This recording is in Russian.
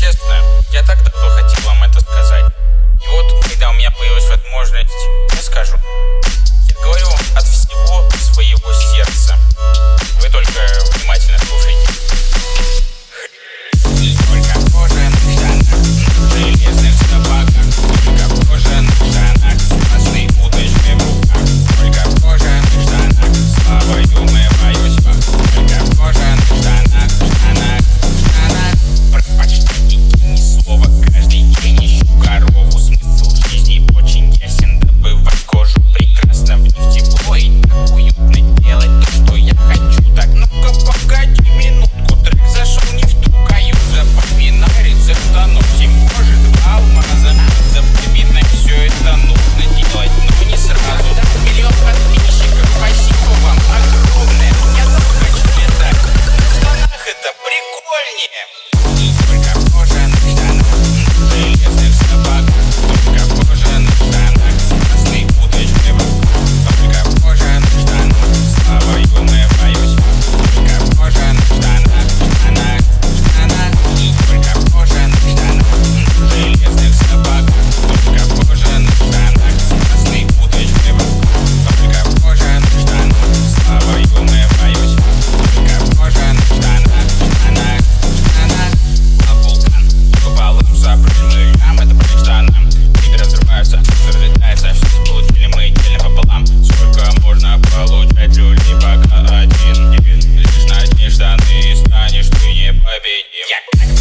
честно, я так давно хотел вам это сказать. И вот, когда у меня появилась возможность, я скажу. Я говорю вам от всего своего сердца. Вы только внимательно слушайте. Сколько кожаных штанах, железных сапогах, сколько кожаных штанах, красной удочкой в руках, сколько кожаных штанах, славою мы боюсь вам, сколько кожаных штанах, штанах. Про почти ни слова, каждый день ищу корову. Смысл жизни очень ясен, добывать кожу прекрасно, в них тепло и так уютно делать то, что я хочу. Так, ну-ка погоди минутку, трек зашел не в ту каюту. Запоминай рецепт, наносим кожи 2 алмаза. Запоминай, все это нужно делать, но не сразу. 1 миллион подписчиков, спасибо вам огромное. Я так хочу летать, в штанах это прикольнее. Сколько кожаных штанах, железных сапогах, сколько кожаных штанах, красной удочкой в руках, сколько кожаных штанах, славою мы боюсь вам, сколько кожаных штанах, штанах, штанах, сколько кожаных штанах, железных сапогах, сколько кожаных штанах, красной удочкой в руках, сколько кожаных штанах, славою мы боюсь вам, сколько кожаных штанах, штанах, штанах. А вулкан пополам запрыгнули лям, это прыгать штанам. Виды разрываются, разлетается, все получили мы делим пополам. Сколько можно получать люли, пока один. Лишь надень штаны и станешь ты непобедим.